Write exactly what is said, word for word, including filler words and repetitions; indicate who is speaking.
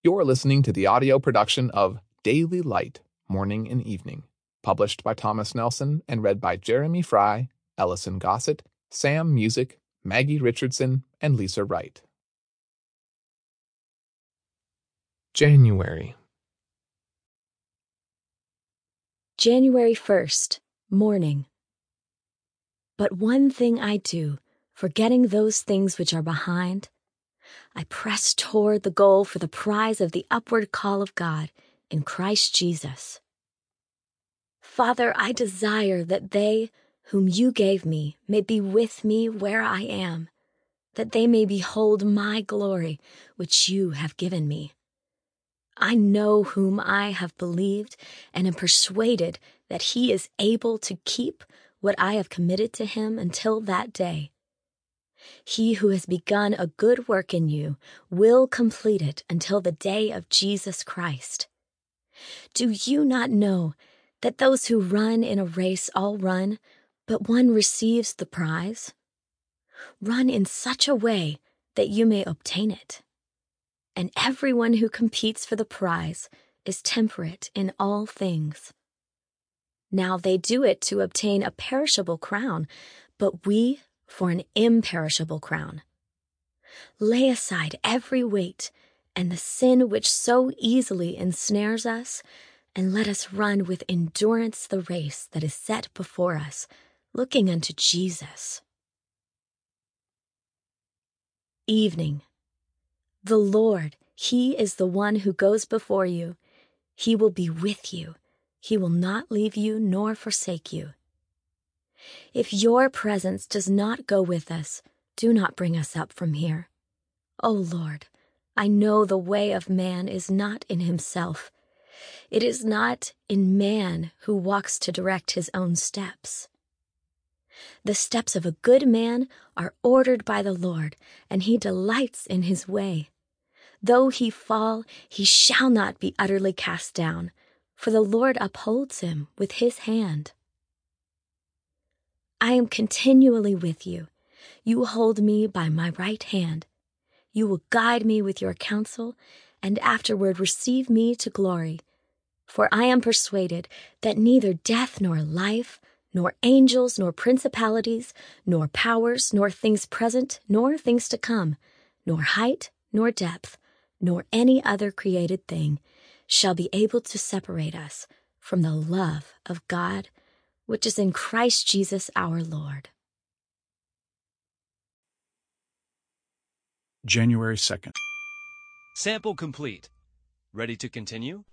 Speaker 1: You're listening to the audio production of Daily Light, Morning and Evening, published by Thomas Nelson and read by Jeremy Fry, Ellison Gossett, Sam Music, Maggie Richardson, and Lisa Wright. January.
Speaker 2: January first, morning. But one thing I do, forgetting those things which are behind, I press toward the goal for the prize of the upward call of God in Christ Jesus. Father, I desire that they whom you gave me may be with me where I am, that they may behold my glory which you have given me. I know whom I have believed and am persuaded that he is able to keep what I have committed to him until that day. He who has begun a good work in you will complete it until the day of Jesus Christ. Do you not know that those who run in a race all run, but one receives the prize? Run in such a way that you may obtain it. And everyone who competes for the prize is temperate in all things. Now they do it to obtain a perishable crown, but we for an imperishable crown. Lay aside every weight and the sin which so easily ensnares us, and let us run with endurance the race that is set before us, looking unto Jesus. Evening. The Lord, he is the one who goes before you. He will be with you. He will not leave you nor forsake you. If your presence does not go with us, do not bring us up from here. O Lord, I know the way of man is not in himself. It is not in man who walks to direct his own steps. The steps of a good man are ordered by the Lord, and he delights in his way. Though he fall, he shall not be utterly cast down, for the Lord upholds him with his hand. I am continually with you. You hold me by my right hand. You will guide me with your counsel, and afterward receive me to glory. For I am persuaded that neither death nor life, nor angels, nor principalities, nor powers, nor things present, nor things to come, nor height, nor depth, nor any other created thing shall be able to separate us from the love of God, which is in Christ Jesus our Lord.
Speaker 3: January second.
Speaker 4: Sample complete. Ready to continue?